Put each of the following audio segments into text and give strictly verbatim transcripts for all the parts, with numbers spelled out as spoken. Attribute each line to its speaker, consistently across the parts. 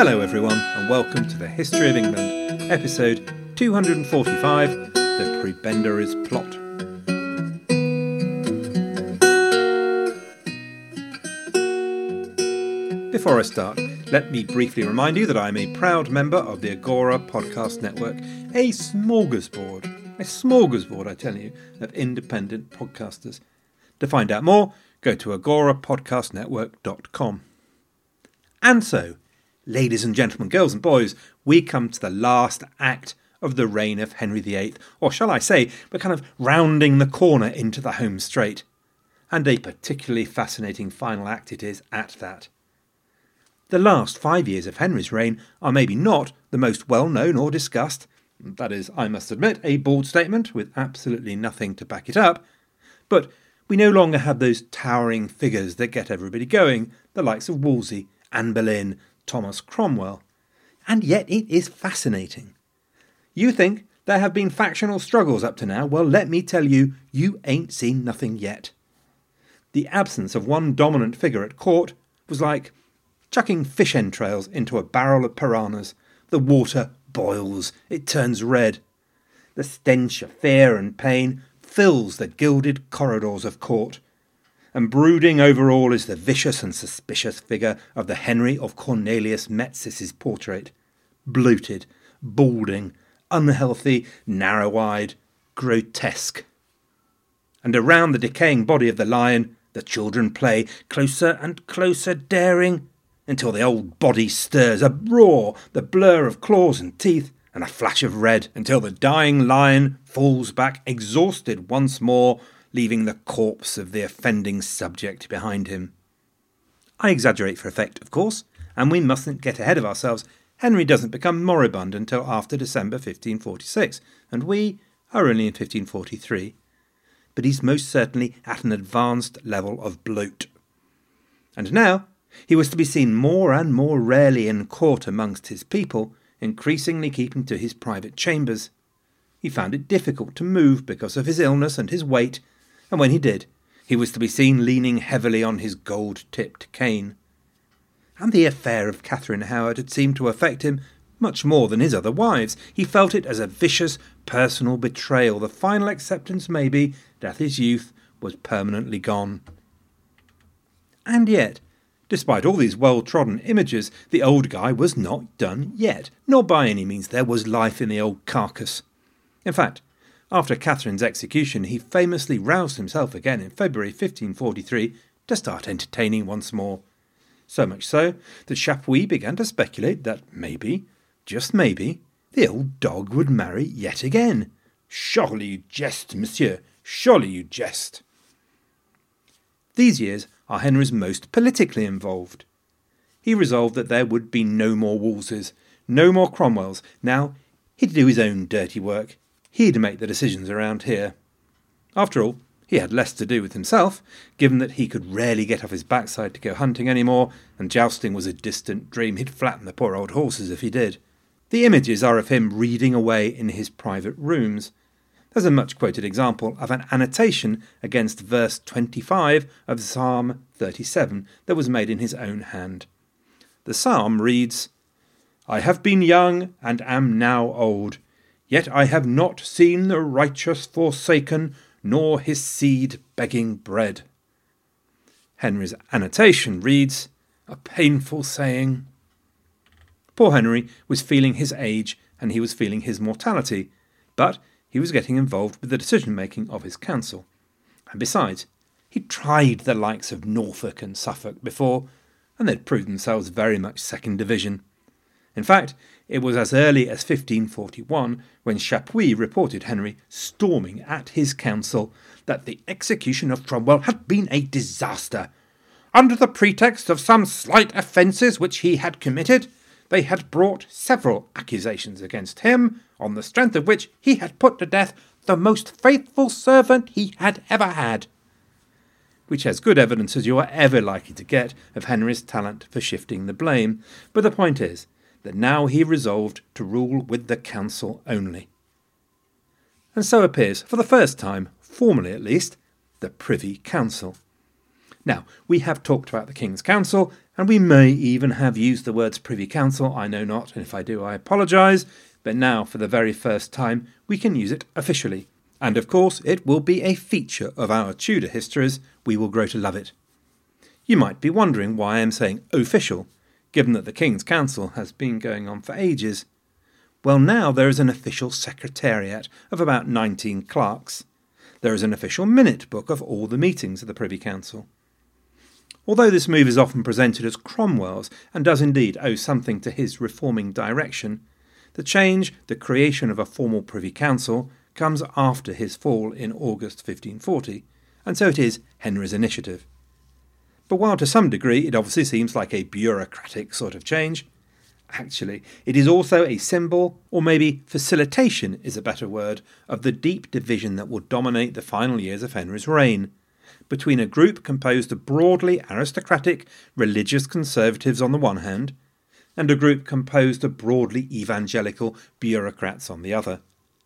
Speaker 1: Hello everyone, and welcome to the History of England, episode two hundred forty-five, The Prebendaries Plot. Before I start, let me briefly remind you that I am a proud member of the Agora Podcast Network, a smorgasbord, a smorgasbord, I tell you, of independent podcasters. To find out more, go to agora podcast network dot com. And so, ladies and gentlemen, girls and boys, we come to the last act of the reign of Henry the Eighth, or shall I say, we're kind of rounding the corner into the home straight. And a particularly fascinating final act it is at that. The last five years of Henry's reign are maybe not the most well-known or discussed. That is, I must admit, a bold statement with absolutely nothing to back it up. But we no longer have those towering figures that get everybody going, the likes of Wolsey, Anne Boleyn, Thomas Cromwell. And yet it is fascinating. You think there have been factional struggles up to now? Well, let me tell you, you ain't seen nothing yet. The absence of one dominant figure at court was like chucking fish entrails into a barrel of piranhas. The water boils, it turns red. The stench of fear and pain fills the gilded corridors of court. And brooding over all is the vicious and suspicious figure of the Henry of Cornelius Metzis's portrait. Bloated, balding, unhealthy, narrow-eyed, grotesque. And around the decaying body of the lion, the children play, closer and closer daring, until the old body stirs, a roar, the blur of claws and teeth, and a flash of red, until the dying lion falls back exhausted once more, leaving the corpse of the offending subject behind him. I exaggerate for effect, of course, and we mustn't get ahead of ourselves. Henry doesn't become moribund until after December fifteen forty-six, and we are only in fifteen forty-three. But he's most certainly at an advanced level of bloat. And now he was to be seen more and more rarely in court amongst his people, increasingly keeping to his private chambers. He found it difficult to move because of his illness and his weight, and when he did, he was to be seen leaning heavily on his gold-tipped cane. And the affair of Catherine Howard had seemed to affect him much more than his other wives. He felt it as a vicious personal betrayal, the final acceptance maybe that his youth was permanently gone. And yet, despite all these well-trodden images, the old guy was not done yet. Nor by any means there was life in the old carcass. In fact, after Catherine's execution, he famously roused himself again in February fifteen forty-three to start entertaining once more. So much so that Chapuis began to speculate that maybe, just maybe, the old dog would marry yet again. Surely you jest, monsieur, surely you jest. These years are Henry's most politically involved. He resolved that there would be no more Wolseys, no more Cromwells. Now he'd do his own dirty work. He'd make the decisions around here. After all, he had less to do with himself, given that he could rarely get off his backside to go hunting any more, and jousting was a distant dream. He'd flatten the poor old horses if he did. The images are of him reading away in his private rooms. There's a much-quoted example of an annotation against verse twenty-five of Psalm thirty-seven that was made in his own hand. The psalm reads, "I have been young and am now old, yet I have not seen the righteous forsaken, nor his seed begging bread." Henry's annotation reads, "A painful saying." Poor Henry was feeling his age and he was feeling his mortality, but he was getting involved with the decision-making of his council. And besides, he'd tried the likes of Norfolk and Suffolk before, and they'd proved themselves very much second division. In fact, it was as early as fifteen forty-one, when Chapuis reported Henry storming at his council, that the execution of Cromwell had been a disaster. Under the pretext of some slight offences which he had committed, they had brought several accusations against him, on the strength of which he had put to death the most faithful servant he had ever had. Which has good evidence as you are ever likely to get of Henry's talent for shifting the blame. But the point is that now he resolved to rule with the council only. And so appears, for the first time, formally at least, the Privy Council. Now, we have talked about the King's Council And we may even have used the words Privy Council, I know not, and if I do I apologise, but now for the very first time we can use it officially. And of course it will be a feature of our Tudor histories, we will grow to love it. You might be wondering why I am saying official, given that the King's Council has been going on for ages. Well, now there is an official secretariat of about nineteen clerks. There is an official minute book of all the meetings of the Privy Council. Although this move is often presented as Cromwell's, and does indeed owe something to his reforming direction, the change, the creation of a formal Privy Council, comes after his fall in August fifteen forty, and so it is Henry's initiative. But while to some degree it obviously seems like a bureaucratic sort of change, actually it is also a symbol, or maybe facilitation is a better word, of the deep division that will dominate the final years of Henry's reign, between a group composed of broadly aristocratic religious conservatives on the one hand, and a group composed of broadly evangelical bureaucrats on the other.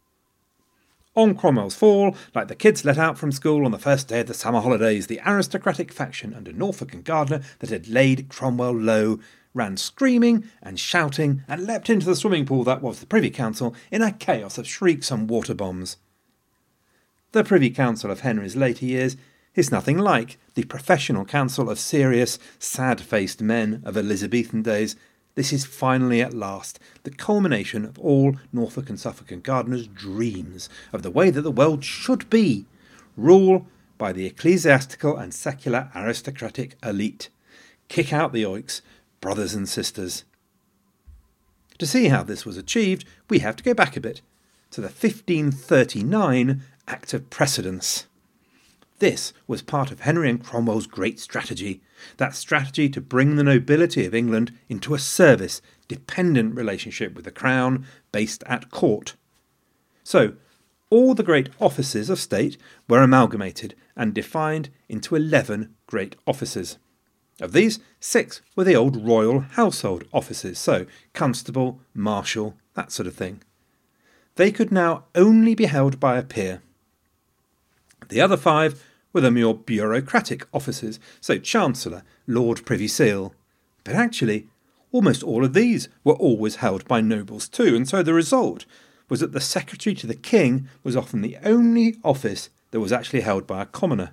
Speaker 1: On Cromwell's fall, like the kids let out from school on the first day of the summer holidays, the aristocratic faction under Norfolk and Gardiner that had laid Cromwell low ran screaming and shouting and leapt into the swimming pool that was the Privy Council in a chaos of shrieks and water bombs. The Privy Council of Henry's later years is nothing like the professional council of serious, sad-faced men of Elizabethan days. This is finally at last the culmination of all Norfolk and Suffolk and Gardiner's dreams of the way that the world should be, rule by the ecclesiastical and secular aristocratic elite. Kick out the oiks, brothers and sisters. To see how this was achieved, we have to go back a bit, to the fifteen thirty-nine Act of Precedence. This was part of Henry and Cromwell's great strategy, that strategy to bring the nobility of England into a service, dependent relationship with the Crown based at court. So, all the great offices of state were amalgamated and defined into eleven great offices. Of these, six were the old royal household offices, so constable, marshal, that sort of thing. They could now only be held by a peer. The other five were the more bureaucratic offices, so Chancellor, Lord Privy Seal. But actually, almost all of these were always held by nobles too, and so the result was that the Secretary to the King was often the only office that was actually held by a commoner.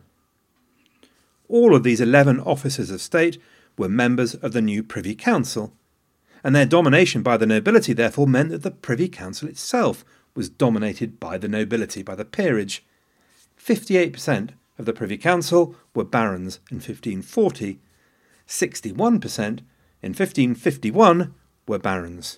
Speaker 1: All of these eleven officers of state were members of the new Privy Council, and their domination by the nobility therefore meant that the Privy Council itself was dominated by the nobility, by the peerage. fifty-eight percent of the Privy Council were barons in fifteen forty, sixty-one percent in fifteen fifty-one were barons.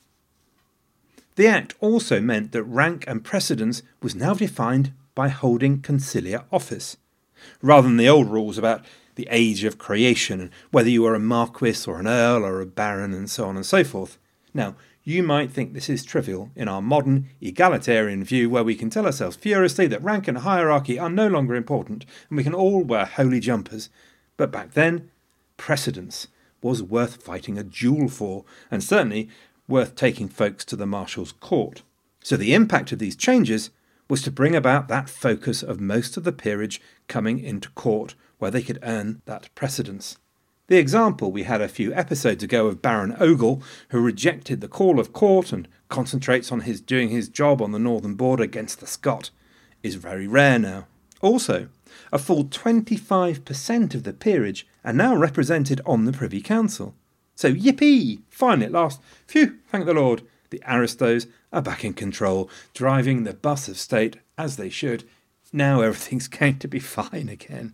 Speaker 1: The Act also meant that rank and precedence was now defined by holding conciliar office, rather than the old rules about the age of creation and whether you were a marquis or an earl or a baron and so on and so forth. Now, you might think this is trivial in our modern, egalitarian view where we can tell ourselves furiously that rank and hierarchy are no longer important and we can all wear holy jumpers. But back then, precedence was worth fighting a duel for, and certainly worth taking folks to the Marshal's court. So the impact of these changes was to bring about that focus of most of the peerage coming into court where they could earn that precedence. The example we had a few episodes ago of Baron Ogle, who rejected the call of court and concentrates on his doing his job on the northern border against the Scot, is very rare now. Also, a full twenty-five percent of the peerage are now represented on the Privy Council. So yippee! Finally at last, phew, thank the Lord, the aristos are back in control, driving the bus of state as they should. Now everything's going to be fine again.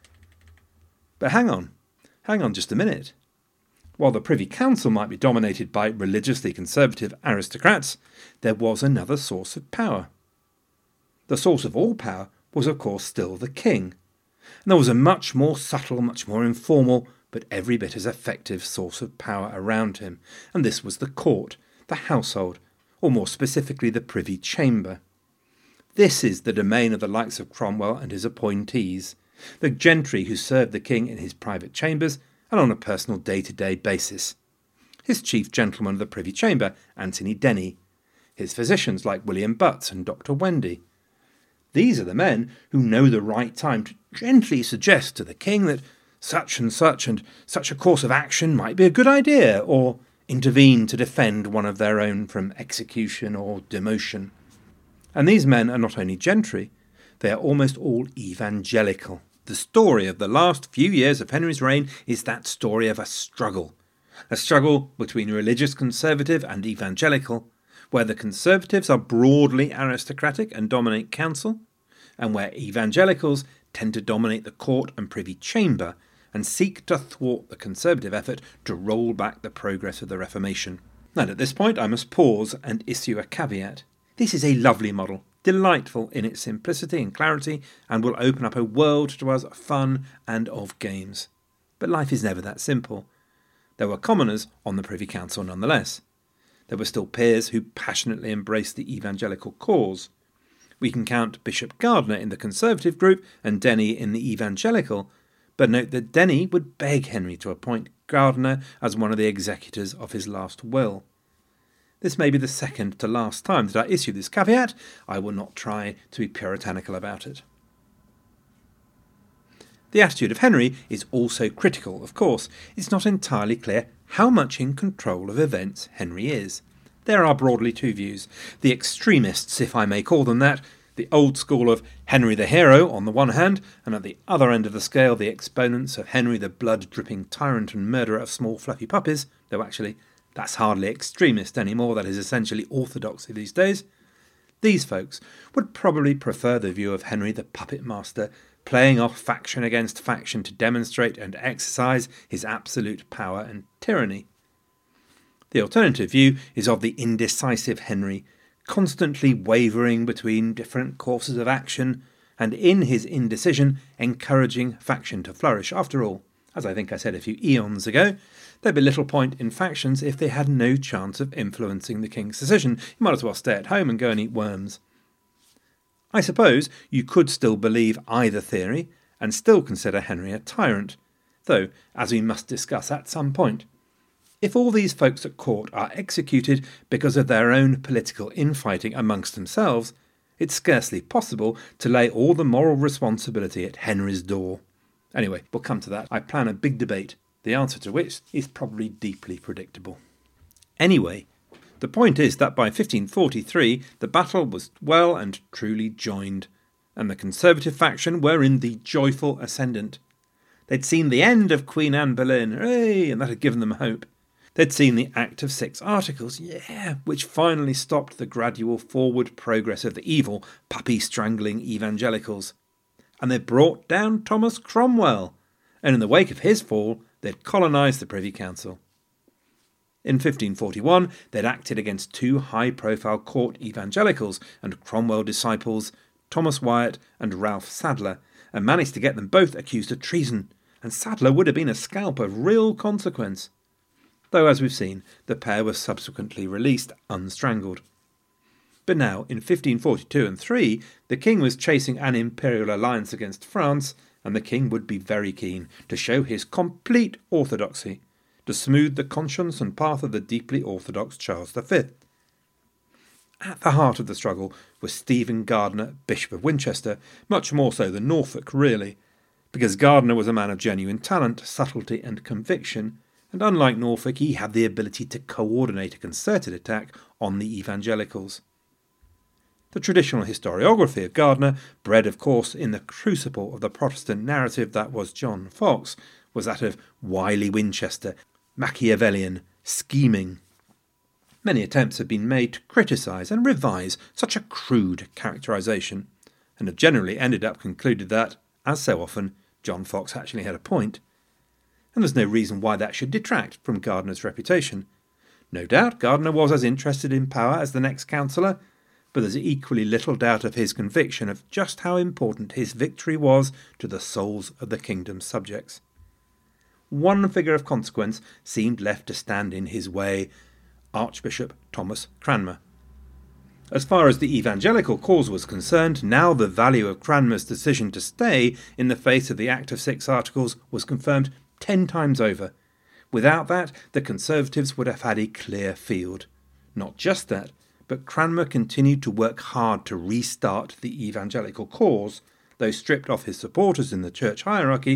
Speaker 1: But hang on. Hang on just a minute. While the Privy Council might be dominated by religiously conservative aristocrats, there was another source of power. The source of all power was, of course, still the king. And there was a much more subtle, much more informal, but every bit as effective source of power around him, and this was the court, the household, or more specifically the Privy Chamber. This is the domain of the likes of Cromwell and his appointees, the gentry who served the king in his private chambers and on a personal day-to-day basis. His chief gentleman of the Privy Chamber, Anthony Denny. His physicians like William Butts and Doctor Wendy. These are the men who know the right time to gently suggest to the king that such and such and such a course of action might be a good idea, or intervene to defend one of their own from execution or demotion. And these men are not only gentry, they are almost all evangelical. The story of the last few years of Henry's reign is that story of a struggle. A struggle between religious conservative and evangelical, where the conservatives are broadly aristocratic and dominate council, and where evangelicals tend to dominate the court and privy chamber and seek to thwart the conservative effort to roll back the progress of the Reformation. And at this point I must pause and issue a caveat. This is a lovely model, delightful in its simplicity and clarity, and will open up a world to us of fun and of games. But life is never that simple. There were commoners on the Privy Council nonetheless. There were still peers who passionately embraced the evangelical cause. We can count Bishop Gardiner in the Conservative group and Denny in the evangelical, but note that Denny would beg Henry to appoint Gardiner as one of the executors of his last will. This may be the second to last time that I issue this caveat. I will not try to be puritanical about it. The attitude of Henry is also critical, of course. It's not entirely clear how much in control of events Henry is. There are broadly two views. The extremists, if I may call them that, the old school of Henry the hero on the one hand, and at the other end of the scale the exponents of Henry the blood-dripping tyrant and murderer of small fluffy puppies, though actually that's hardly extremist anymore, that is essentially orthodoxy these days. These folks would probably prefer the view of Henry the puppet master, playing off faction against faction to demonstrate and exercise his absolute power and tyranny. The alternative view is of the indecisive Henry, constantly wavering between different courses of action, and in his indecision encouraging faction to flourish. After all, as I think I said a few eons ago, there'd be little point in factions if they had no chance of influencing the king's decision. You might as well stay at home and go and eat worms. I suppose you could still believe either theory and still consider Henry a tyrant, though, as we must discuss at some point, if all these folks at court are executed because of their own political infighting amongst themselves, it's scarcely possible to lay all the moral responsibility at Henry's door. Anyway, we'll come to that. I plan a big debate, the answer to which is probably deeply predictable. Anyway, the point is that by fifteen forty-three the battle was well and truly joined, and the Conservative faction were in the joyful ascendant. They'd seen the end of Queen Anne Boleyn, hooray, and that had given them hope. They'd seen the Act of Six Articles, yeah, which finally stopped the gradual forward progress of the evil, puppy-strangling evangelicals. And they'd brought down Thomas Cromwell, and in the wake of his fall, they'd colonised the Privy Council. In fifteen forty-one, they'd acted against two high-profile court evangelicals and Cromwell disciples, Thomas Wyatt and Ralph Sadler, and managed to get them both accused of treason, and Sadler would have been a scalp of real consequence. Though, as we've seen, the pair were subsequently released unstrangled. But now, in fifteen forty-two and three, the king was chasing an imperial alliance against France, and the king would be very keen to show his complete orthodoxy, to smooth the conscience and path of the deeply orthodox Charles the Fifth. At the heart of the struggle was Stephen Gardiner, Bishop of Winchester, much more so than Norfolk, really, because Gardiner was a man of genuine talent, subtlety and conviction, and unlike Norfolk, he had the ability to coordinate a concerted attack on the evangelicals. The traditional historiography of Gardiner, bred of course in the crucible of the Protestant narrative that was John Fox, was that of wily Winchester, Machiavellian, scheming. Many attempts have been made to criticise and revise such a crude characterisation, and have generally ended up concluded that, as so often, John Fox actually had a point. And there's no reason why that should detract from Gardiner's reputation. No doubt Gardiner was as interested in power as the next councillor, but there's equally little doubt of his conviction of just how important his victory was to the souls of the kingdom's subjects. One figure of consequence seemed left to stand in his way, Archbishop Thomas Cranmer. As far as the evangelical cause was concerned, now the value of Cranmer's decision to stay in the face of the Act of Six Articles was confirmed ten times over. Without that, the Conservatives would have had a clear field. Not just that, but Cranmer continued to work hard to restart the evangelical cause, though stripped of his supporters in the church hierarchy,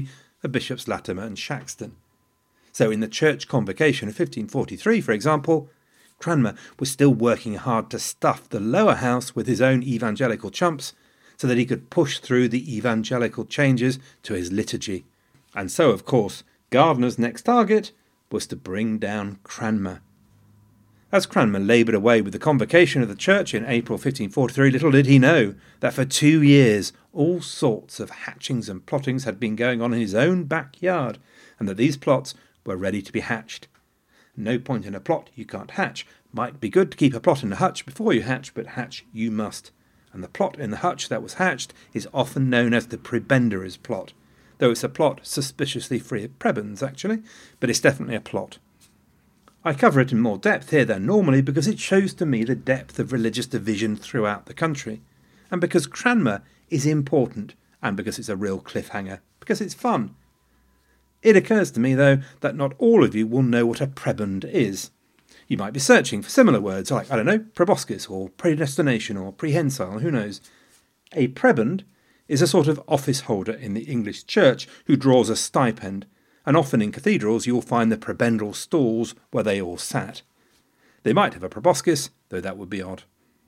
Speaker 1: of Bishops Latimer and Shaxton. So in the church convocation of fifteen forty-three, for example, Cranmer was still working hard to stuff the lower house with his own evangelical chumps so that he could push through the evangelical changes to his liturgy. And so, of course, Gardiner's next target was to bring down Cranmer. As Cranmer laboured away with the convocation of the church in April fifteen forty-three, little did he know that for two years all sorts of hatchings and plottings had been going on in his own backyard, and that these plots were ready to be hatched. No point in a plot you can't hatch. Might be good to keep a plot in the hutch before you hatch, but hatch you must. And the plot in the hutch that was hatched is often known as the prebendaries plot, though it's a plot suspiciously free of prebends, actually, but it's definitely a plot. I cover it in more depth here than normally because it shows to me the depth of religious division throughout the country, and because Cranmer is important, and because it's a real cliffhanger, because it's fun. It occurs to me, though, that not all of you will know what a prebend is. You might be searching for similar words like, I don't know, proboscis or predestination or prehensile, who knows. A prebend is a sort of office holder in the English church who draws a stipend, and often in cathedrals you'll find the prebendal stalls where they all sat. They might have a proboscis, though that would be odd.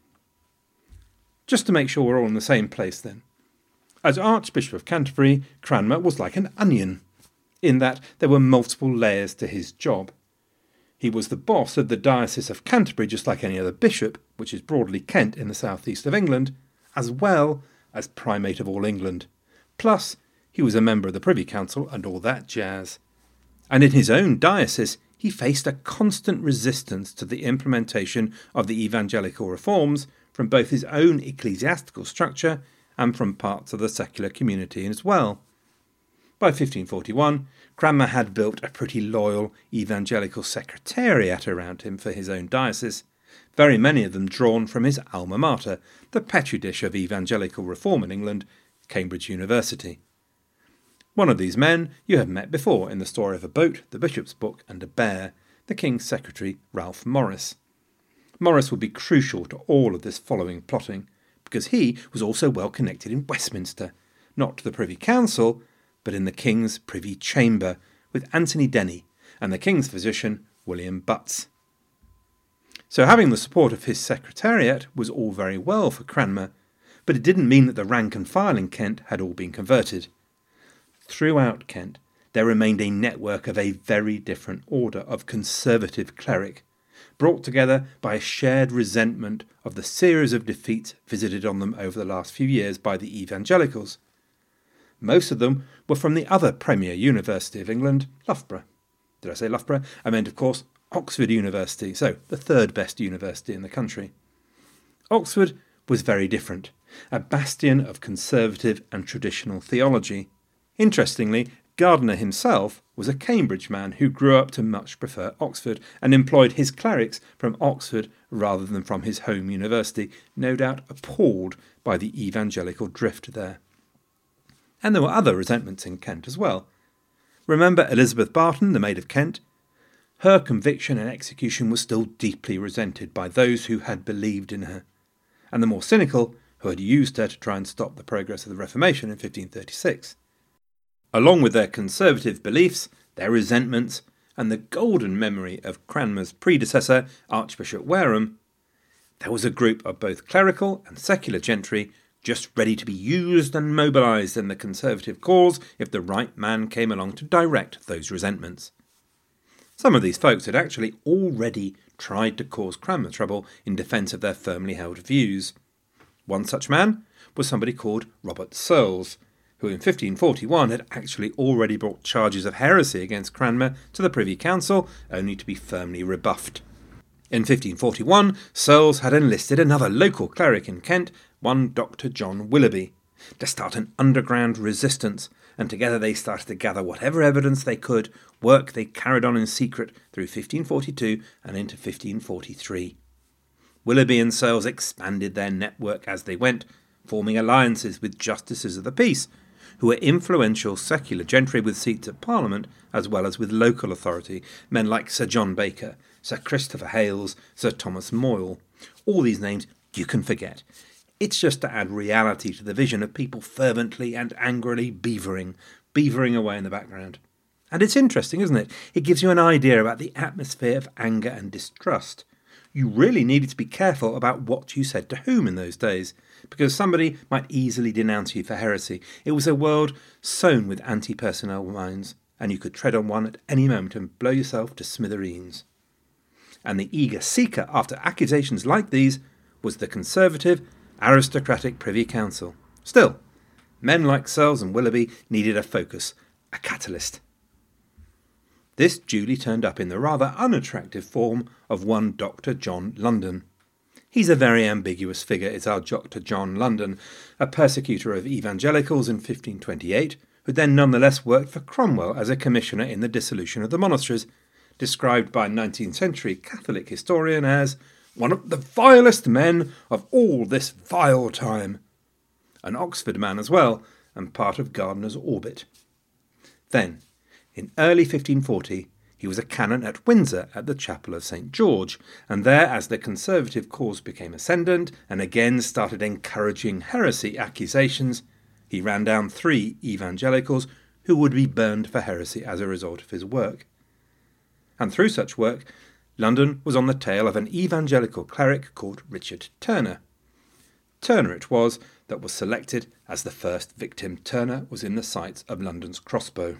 Speaker 1: Just to make sure we're all in the same place then. As Archbishop of Canterbury, Cranmer was like an onion, in that there were multiple layers to his job. He was the boss of the Diocese of Canterbury just like any other bishop, which is broadly Kent in the southeast of England, as well as Primate of all England. Plus, he was a member of the Privy Council and all that jazz. And in his own diocese, he faced a constant resistance to the implementation of the evangelical reforms from both his own ecclesiastical structure and from parts of the secular community as well. By fifteen forty-one, Cranmer had built a pretty loyal evangelical secretariat around him for his own diocese, very many of them drawn from his alma mater, the petri dish of evangelical reform in England, Cambridge University. One of these men you have met before in the story of a boat, the Bishop's Book, and a bear, the King's Secretary, Ralph Morris. Morris would be crucial to all of this following plotting, because he was also well connected in Westminster, not to the Privy Council, but in the King's Privy Chamber, with Anthony Denny and the King's physician, William Butts. So having the support of his secretariat was all very well for Cranmer, but it didn't mean that the rank and file in Kent had all been converted. Throughout Kent, there remained a network of a very different order of conservative cleric, brought together by a shared resentment of the series of defeats visited on them over the last few years by the evangelicals. Most of them were from the other premier university of England, Loughborough. Did I say Loughborough? I meant, of course, Oxford University, so the third best university in the country. Oxford was very different, a bastion of conservative and traditional theology. Interestingly, Gardiner himself was a Cambridge man who grew up to much prefer Oxford and employed his clerics from Oxford rather than from his home university, no doubt appalled by the evangelical drift there. And there were other resentments in Kent as well. Remember Elizabeth Barton, the Maid of Kent? Her conviction and execution was still deeply resented by those who had believed in her, and the more cynical who had used her to try and stop the progress of the Reformation in fifteen thirty-six. Along with their conservative beliefs, their resentments, and the golden memory of Cranmer's predecessor, Archbishop Wareham, there was a group of both clerical and secular gentry just ready to be used and mobilised in the conservative cause if the right man came along to direct those resentments. Some of these folks had actually already tried to cause Cranmer trouble in defence of their firmly held views. One such man was somebody called Robert Searles, who in fifteen forty-one had actually already brought charges of heresy against Cranmer to the Privy Council, only to be firmly rebuffed. In fifteen forty-one, Searles had enlisted another local cleric in Kent, one Doctor John Willoughby, to start an underground resistance, and together they started to gather whatever evidence they could, work they carried on in secret through fifteen forty-two and into fifteen forty-three. Willoughby and Searles expanded their network as they went, forming alliances with justices of the peace, who were influential secular gentry with seats at Parliament, as well as with local authority, men like Sir John Baker, Sir Christopher Hales, Sir Thomas Moyle. All these names you can forget. It's just to add reality to the vision of people fervently and angrily beavering, beavering away in the background. And it's interesting, isn't it? It gives you an idea about the atmosphere of anger and distrust. You really needed to be careful about what you said to whom in those days, because somebody might easily denounce you for heresy. It was a world sown with anti-personnel minds, and you could tread on one at any moment and blow yourself to smithereens. And the eager seeker after accusations like these was the conservative, aristocratic Privy Council. Still, men like Searles and Willoughby needed a focus, a catalyst. This duly turned up in the rather unattractive form of one Doctor John London. He's a very ambiguous figure, is our Doctor John London, a persecutor of evangelicals in fifteen twenty-eight, who then nonetheless worked for Cromwell as a commissioner in the dissolution of the monasteries, described by a nineteenth century Catholic historian as one of the vilest men of all this vile time. An Oxford man as well, and part of Gardiner's orbit. Then, in early fifteen forty, he was a canon at Windsor at the Chapel of Saint George, and there, as the Conservative cause became ascendant and again started encouraging heresy accusations, he ran down three evangelicals who would be burned for heresy as a result of his work. And through such work, London was on the tail of an evangelical cleric called Richard Turner. Turner it was that was selected as the first victim. Turner was in the sights of London's crossbow.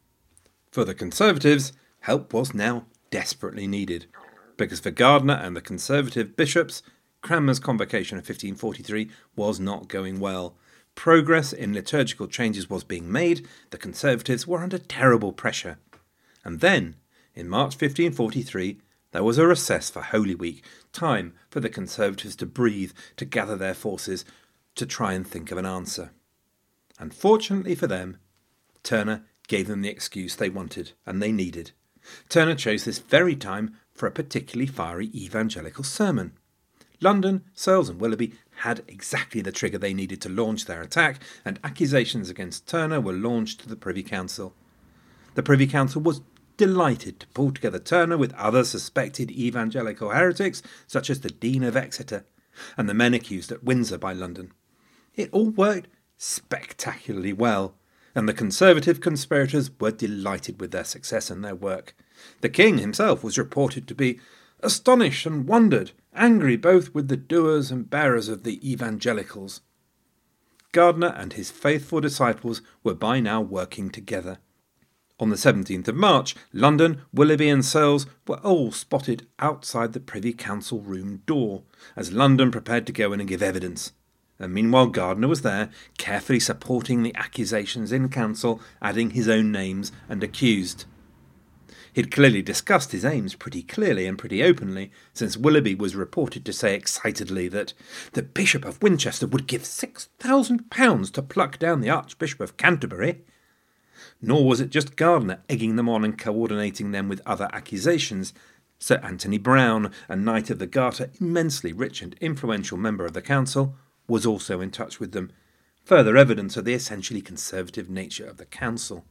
Speaker 1: For the Conservatives, help was now desperately needed, because for Gardiner and the Conservative bishops, Cranmer's convocation of fifteen forty-three was not going well. Progress in liturgical changes was being made, the Conservatives were under terrible pressure. And then, in March fifteen forty-three, there was a recess for Holy Week, time for the Conservatives to breathe, to gather their forces, to try and think of an answer. And fortunately for them, Turner gave them the excuse they wanted and they needed. Turner chose this very time for a particularly fiery evangelical sermon. London, Searles and Willoughby had exactly the trigger they needed to launch their attack, and accusations against Turner were launched to the Privy Council. The Privy Council was delighted to pull together Turner with other suspected evangelical heretics, such as the Dean of Exeter, and the men accused at Windsor by London. It all worked spectacularly well, and the Conservative conspirators were delighted with their success and their work. The king himself was reported to be astonished and wondered, angry both with the doers and bearers of the evangelicals. Gardiner and his faithful disciples were by now working together. On the seventeenth of March, London, Willoughby and Searles were all spotted outside the Privy Council room door, as London prepared to go in and give evidence. And meanwhile Gardiner was there, carefully supporting the accusations in council, adding his own names and accused. He'd clearly discussed his aims pretty clearly and pretty openly, since Willoughby was reported to say excitedly that the Bishop of Winchester would give six thousand pounds to pluck down the Archbishop of Canterbury. Nor was it just Gardiner egging them on and coordinating them with other accusations. Sir Anthony Browne, a Knight of the Garter, immensely rich and influential member of the council, was also in touch with them, further evidence of the essentially conservative nature of the council.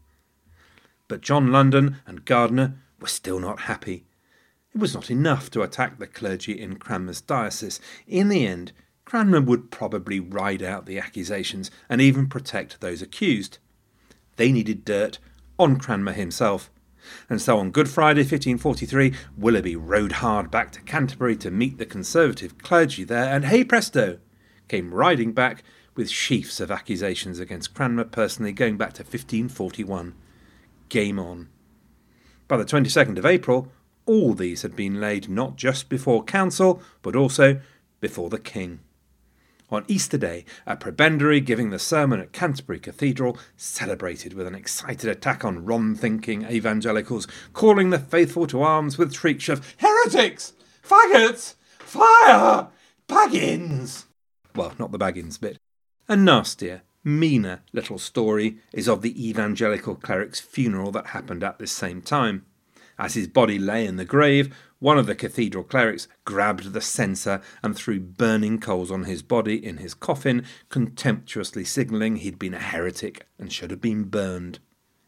Speaker 1: But John London and Gardiner were still not happy. It was not enough to attack the clergy in Cranmer's diocese. In the end, Cranmer would probably ride out the accusations and even protect those accused. They needed dirt on Cranmer himself. And so on Good Friday fifteen forty-three, Willoughby rode hard back to Canterbury to meet the Conservative clergy there, and hey presto, came riding back with sheafs of accusations against Cranmer personally going back to fifteen forty-one. Game on. By the twenty-second of April, all these had been laid not just before council, but also before the king. On Easter Day, a prebendary giving the sermon at Canterbury Cathedral celebrated with an excited attack on wrong-thinking evangelicals, calling the faithful to arms with shrieks of "Heretics! Faggots! Fire! Baggins!" Well, not the Baggins bit. A nastier, meaner little story is of the evangelical cleric's funeral that happened at this same time. As his body lay in the grave, one of the cathedral clerics grabbed the censer and threw burning coals on his body in his coffin, contemptuously signalling he'd been a heretic and should have been burned.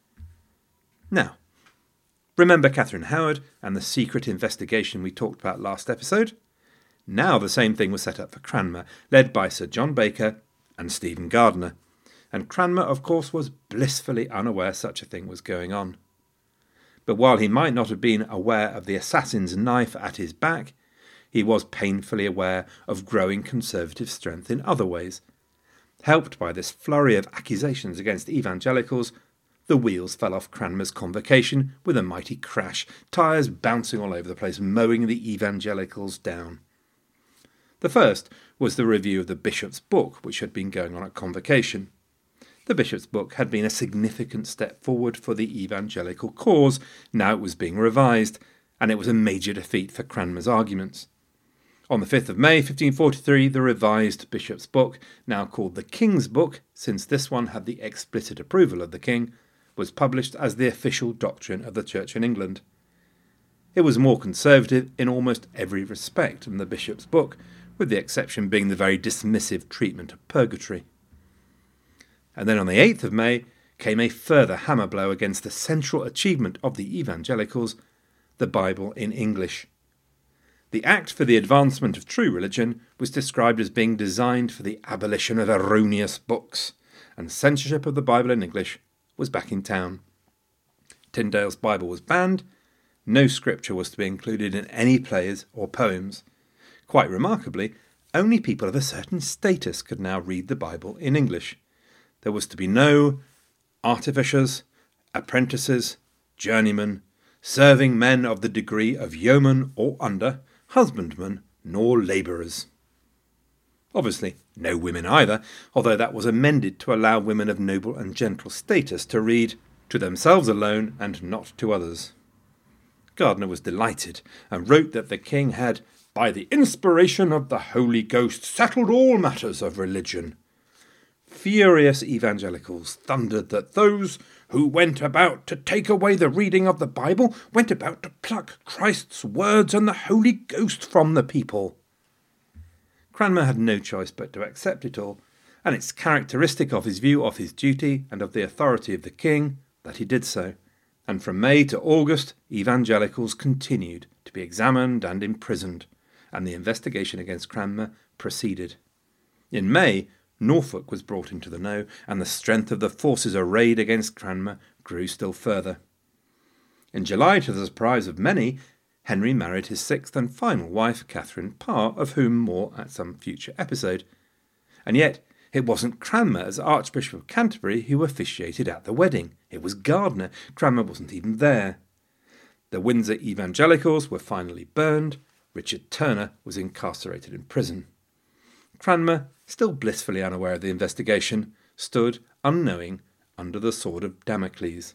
Speaker 1: Now, remember Catherine Howard and the secret investigation we talked about last episode? Now the same thing was set up for Cranmer, led by Sir John Baker and Stephen Gardiner. and Cranmer, of course, was blissfully unaware such a thing was going on. But while he might not have been aware of the assassin's knife at his back, he was painfully aware of growing conservative strength in other ways. Helped by this flurry of accusations against evangelicals, the wheels fell off Cranmer's convocation with a mighty crash, tyres bouncing all over the place, mowing the evangelicals down. The first was the review of the bishop's book, which had been going on at convocation. The bishop's book had been a significant step forward for the evangelical cause. Now it was being revised, and it was a major defeat for Cranmer's arguments. On the fifth of May fifteen forty-three, the revised bishop's book, now called the King's Book, since this one had the explicit approval of the king, was published as the official doctrine of the Church in England. It was more conservative in almost every respect than the bishop's book, with the exception being the very dismissive treatment of purgatory. And then on the eighth of May came a further hammer blow against the central achievement of the evangelicals, the Bible in English. The Act for the Advancement of True Religion was described as being designed for the abolition of erroneous books, and censorship of the Bible in English was back in town. Tyndale's Bible was banned. No scripture was to be included in any plays or poems. Quite remarkably, only people of a certain status could now read the Bible in English. There was to be no artificers, apprentices, journeymen, serving men of the degree of yeoman or under, husbandmen, nor labourers. Obviously, no women either, although that was amended to allow women of noble and gentle status to read to themselves alone and not to others. Gardiner was delighted and wrote that the king had, by the inspiration of the Holy Ghost, settled all matters of religion. Furious evangelicals thundered that those who went about to take away the reading of the Bible went about to pluck Christ's words and the Holy Ghost from the people. Cranmer had no choice but to accept it all, and it's characteristic of his view of his duty and of the authority of the king that he did so, and from May to August evangelicals continued to be examined and imprisoned, and the investigation against Cranmer proceeded. In May, Norfolk was brought into the know, and the strength of the forces arrayed against Cranmer grew still further. In July, to the surprise of many, Henry married his sixth and final wife, Catherine Parr, of whom more at some future episode. And yet, it wasn't Cranmer as Archbishop of Canterbury who officiated at the wedding. It was Gardiner. Cranmer wasn't even there. The Windsor evangelicals were finally burned. Richard Turner was incarcerated in prison. Cranmer, still blissfully unaware of the investigation, stood, unknowing, under the sword of Damocles.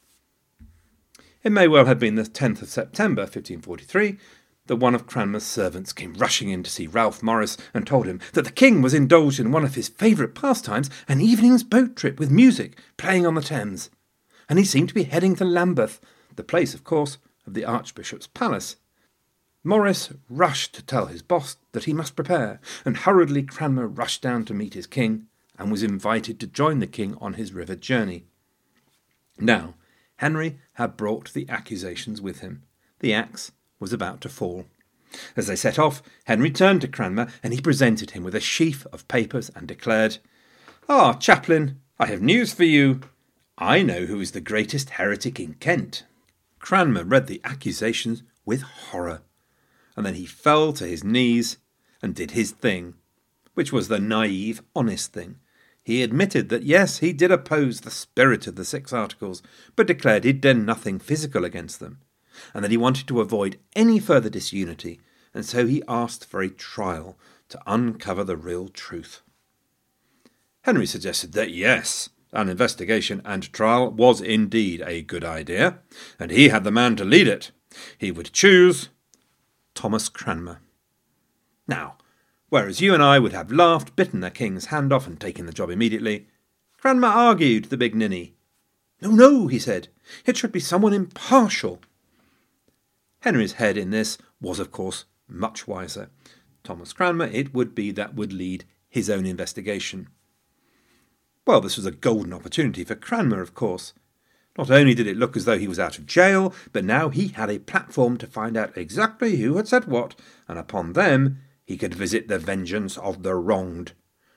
Speaker 1: It may well have been the tenth of September, fifteen forty-three, that one of Cranmer's servants came rushing in to see Ralph Morris and told him that the king was indulged in one of his favourite pastimes, an evening's boat trip with music playing on the Thames, and he seemed to be heading to Lambeth, the place, of course, of the Archbishop's palace. Morris rushed to tell his boss that he must prepare, and hurriedly Cranmer rushed down to meet his king, and was invited to join the king on his river journey. Now, Henry had brought the accusations with him. The axe was about to fall. As they set off, Henry turned to Cranmer, and he presented him with a sheaf of papers and declared, "Ah, chaplain, I have news for you. I know who is the greatest heretic in Kent." Cranmer read the accusations with horror, and then he fell to his knees and did his thing, which was the naive, honest thing. He admitted that, yes, he did oppose the spirit of the Six Articles, but declared he'd done nothing physical against them, and that he wanted to avoid any further disunity, and so he asked for a trial to uncover the real truth. Henry suggested that, yes, an investigation and trial was indeed a good idea, and he had the man to lead it. He would choose Thomas Cranmer. Now, whereas you and I would have laughed, bitten the king's hand off and taken the job immediately, Cranmer argued the big ninny. No, no, he said, it should be someone impartial. Henry's head in this was, of course, much wiser. Thomas Cranmer it would be that would lead his own investigation. Well, this was a golden opportunity for Cranmer, of course. Not only did it look as though he was out of jail, but now he had a platform to find out exactly who had said what, and upon them he could visit the vengeance of the wronged,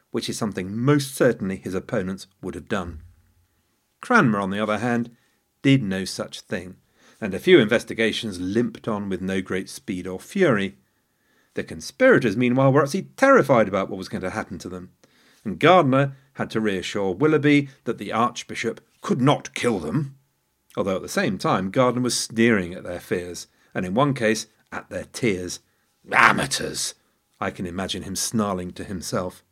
Speaker 1: which is something most certainly his opponents would have done. Cranmer, on the other hand, did no such thing, and a few investigations limped on with no great speed or fury. The conspirators, meanwhile, were actually terrified about what was going to happen to them, and Gardiner had to reassure Willoughby that the Archbishop could not kill them, although at the same time Gardiner was sneering at their fears, and in one case at their tears. "Amateurs!" I can imagine him snarling to himself.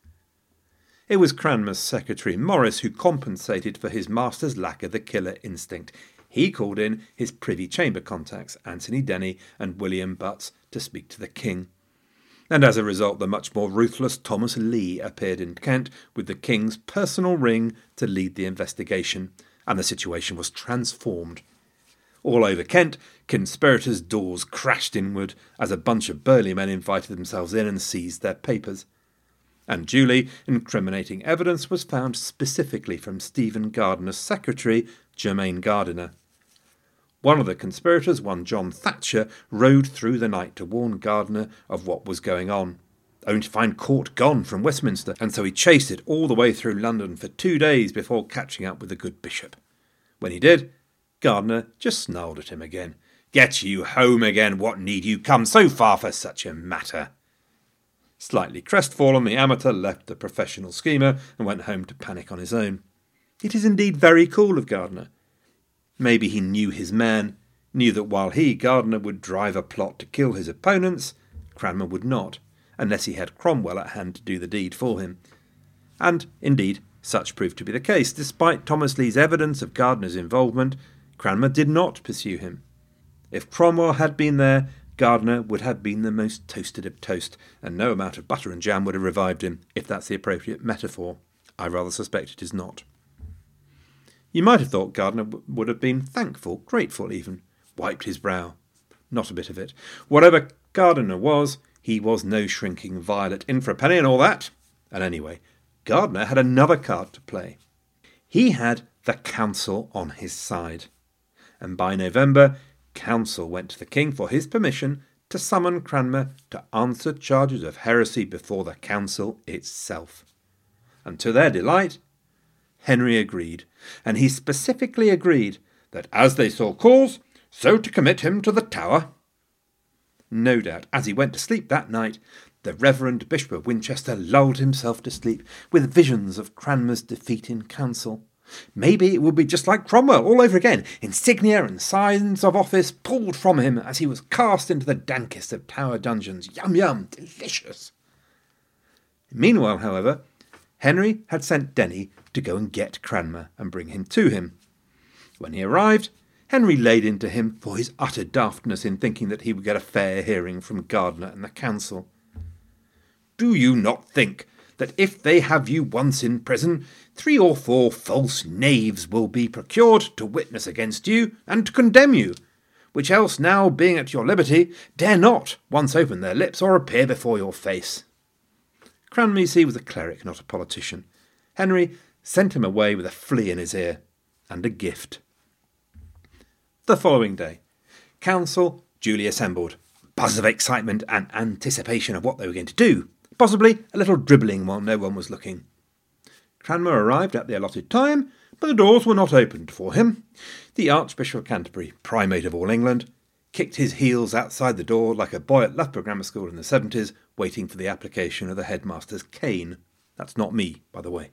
Speaker 1: It was Cranmer's secretary, Morris, who compensated for his master's lack of the killer instinct. He called in his Privy Chamber contacts, Anthony Denny and William Butts, to speak to the king. And as a result, the much more ruthless Thomas Lee appeared in Kent with the king's personal ring to lead the investigation, and the situation was transformed. All over Kent, conspirators' doors crashed inward as a bunch of burly men invited themselves in and seized their papers. And duly, incriminating evidence was found specifically from Stephen Gardiner's secretary, Germain Gardiner. One of the conspirators, one John Thatcher, rode through the night to warn Gardiner of what was going on, only to find court gone from Westminster, and so he chased it all the way through London for two days before catching up with the good bishop. When he did, Gardiner just snarled at him again. "Get you home again, what need you come so far for such a matter?" Slightly crestfallen, the amateur left the professional schemer and went home to panic on his own. It is indeed very cool of Gardiner. Maybe he knew his man, knew that while he, Gardiner, would drive a plot to kill his opponents, Cranmer would not, unless he had Cromwell at hand to do the deed for him. And, indeed, such proved to be the case. Despite Thomas Lee's evidence of Gardiner's involvement, Cranmer did not pursue him. If Cromwell had been there, Gardiner would have been the most toasted of toast, and no amount of butter and jam would have revived him, if that's the appropriate metaphor. I rather suspect it is not. You might have thought Gardiner w- would have been thankful, grateful even, wiped his brow. Not a bit of it. Whatever Gardiner was, he was no shrinking violet, in for a penny and all that. And anyway, Gardiner had another card to play. He had the council on his side. And by November, council went to the king for his permission to summon Cranmer to answer charges of heresy before the council itself. And to their delight, Henry agreed, and he specifically agreed that as they saw cause, so to commit him to the Tower. No doubt, as he went to sleep that night, the Reverend Bishop of Winchester lulled himself to sleep with visions of Cranmer's defeat in council. Maybe it would be just like Cromwell all over again, insignia and signs of office pulled from him as he was cast into the dankest of Tower dungeons. Yum, yum, delicious. Meanwhile, however, Henry had sent Denny to go and get Cranmer and bring him to him. When he arrived, Henry laid into him for his utter daftness in thinking that he would get a fair hearing from Gardiner and the council. "Do you not think that if they have you once in prison, three or four false knaves will be procured to witness against you and to condemn you, which else now, being at your liberty, dare not once open their lips or appear before your face?" Cranmer, you see, was a cleric, not a politician. Henry sent him away with a flea in his ear and a gift. The following day, council duly assembled. Buzz of excitement and anticipation of what they were going to do. Possibly a little dribbling while no one was looking. Cranmer arrived at the allotted time, but the doors were not opened for him. The Archbishop of Canterbury, primate of all England, kicked his heels outside the door like a boy at Loughborough Grammar School in the seventies, waiting for the application of the headmaster's cane. That's not me, by the way.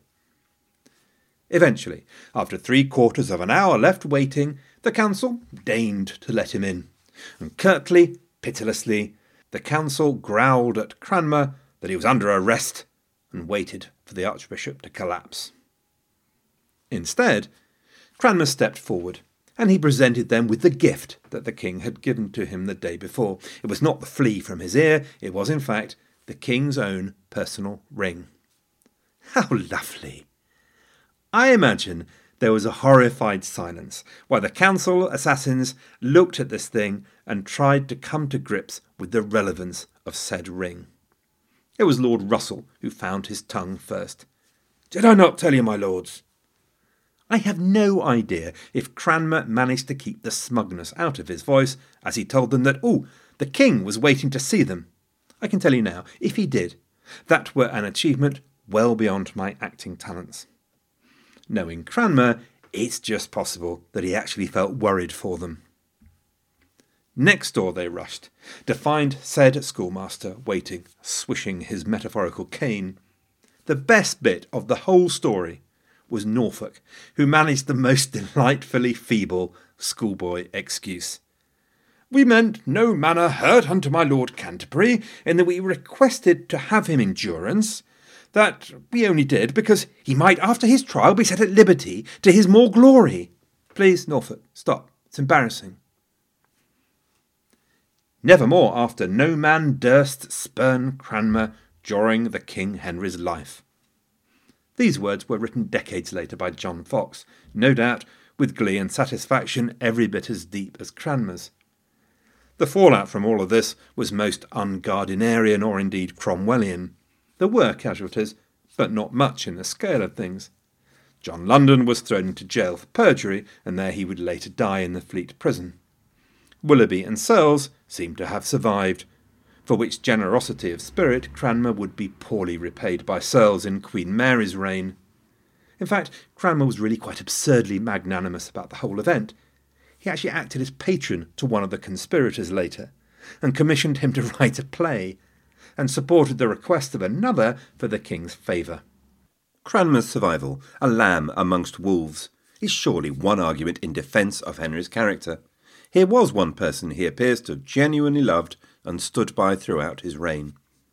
Speaker 1: Eventually, after three quarters of an hour left waiting, the council deigned to let him in, and curtly, pitilessly, the council growled at Cranmer that he was under arrest and waited for the Archbishop to collapse. Instead, Cranmer stepped forward, and he presented them with the gift that the king had given to him the day before. It was not the flea from his ear, it was in fact the king's own personal ring. How lovely! I imagine there was a horrified silence while the council assassins looked at this thing and tried to come to grips with the relevance of said ring. It was Lord Russell who found his tongue first. "Did I not tell you, my lords?" I have no idea if Cranmer managed to keep the smugness out of his voice as he told them that, oh, the king was waiting to see them. I can tell you now, if he did, that were an achievement well beyond my acting talents. Knowing Cranmer, it's just possible that he actually felt worried for them. Next door they rushed, to find said schoolmaster waiting, swishing his metaphorical cane. The best bit of the whole story was Norfolk, who managed the most delightfully feeble schoolboy excuse. "We meant no manner hurt unto my Lord Canterbury, in that we requested to have him in durance. That we only did because he might after his trial be set at liberty to his more glory." Please, Norfolk, stop. It's embarrassing. Nevermore after no man durst spurn Cranmer during the King Henry's life. These words were written decades later by John Foxe, no doubt with glee and satisfaction every bit as deep as Cranmer's. The fallout from all of this was most un-Gardinerian or indeed Cromwellian. There were casualties, but not much in the scale of things. John London was thrown into jail for perjury, and there he would later die in the Fleet prison. Willoughby and Searles seemed to have survived, for which generosity of spirit Cranmer would be poorly repaid by Searles in Queen Mary's reign. In fact, Cranmer was really quite absurdly magnanimous about the whole event. He actually acted as patron to one of the conspirators later, and commissioned him to write a play, and supported the request of another for the king's favour.
Speaker 2: Cranmer's survival, a lamb amongst wolves, is surely one argument in defence of Henry's character. Here was one person he appears to have genuinely loved and stood by throughout his reign.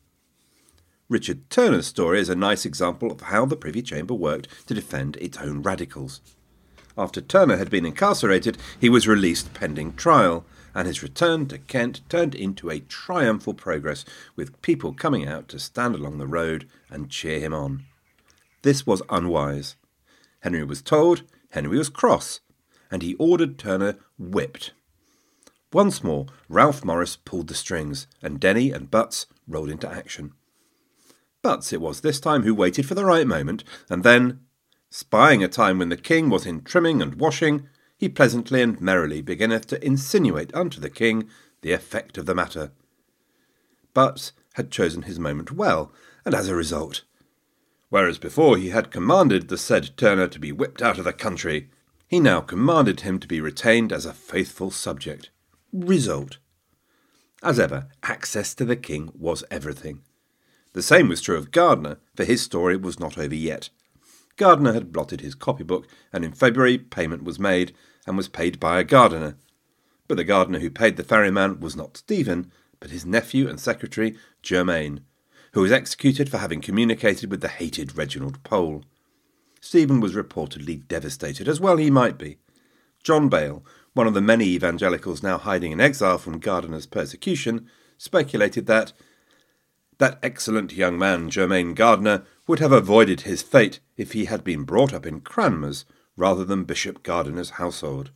Speaker 2: Richard Turner's story is a nice example of how the Privy Chamber worked to defend its own radicals. After Turner had been incarcerated, he was released pending trial, and his return to Kent turned into a triumphal progress, with people coming out to stand along the road and cheer him on. This was unwise. Henry was told, Henry was cross, and he ordered Turner whipped. Once more, Ralph Morris pulled the strings, and Denny and Butts rolled into action. Butts it was this time who waited for the right moment, and then, spying a time when the king was in trimming and washing, he pleasantly and merrily beginneth to insinuate unto the king the effect of the matter. Butts had chosen his moment well, and as a result, whereas before he had commanded the said Turner to be whipped out of the country, he now commanded him to be retained as a faithful subject. Result. As ever, access to the king was everything. The same was true of Gardiner, for his story was not over yet. Gardiner had blotted his copybook, and in February payment was made, and was paid by a Gardiner. But the Gardiner who paid the ferryman was not Stephen, but his nephew and secretary, Germain, who was executed for having communicated with the hated Reginald Pole. Stephen was reportedly devastated, as well he might be. John Bale, one of the many evangelicals now hiding in exile from Gardiner's persecution, speculated that that excellent young man, Germain Gardiner, would have avoided his fate if he had been brought up in Cranmer's rather than Bishop Gardiner's household.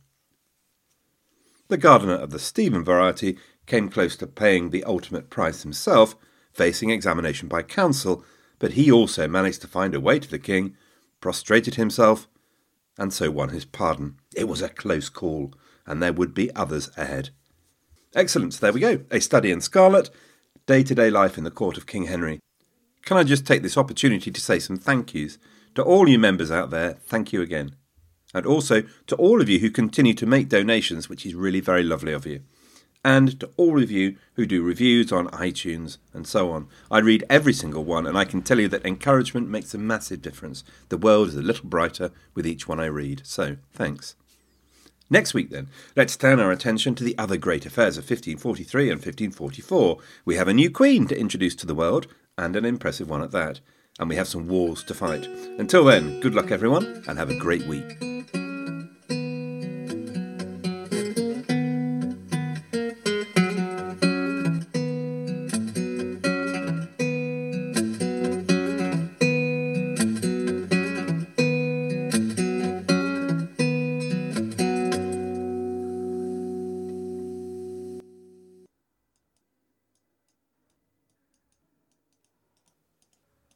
Speaker 2: The Gardiner of the Stephen variety came close to paying the ultimate price himself, facing examination by council, but he also managed to find a way to the king, prostrated himself, and so won his pardon. It was a close call, and there would be others ahead. Excellent, there we go. A study in Scarlet, day-to-day life in the court of King Henry. Can I just take this opportunity to say some thank yous? To all you members out there, thank you again. And also to all of you who continue to make donations, which is really very lovely of you. And to all of you who do reviews on iTunes and so on. I read every single one, and I can tell you that encouragement makes a massive difference. The world is a little brighter with each one I read, so thanks. Next week, then, let's turn our attention to the other great affairs of fifteen forty-three and fifteen forty-four. We have a new queen to introduce to the world, and an impressive one at that. And we have some wars to fight. Until then, good luck everyone, and have a great week.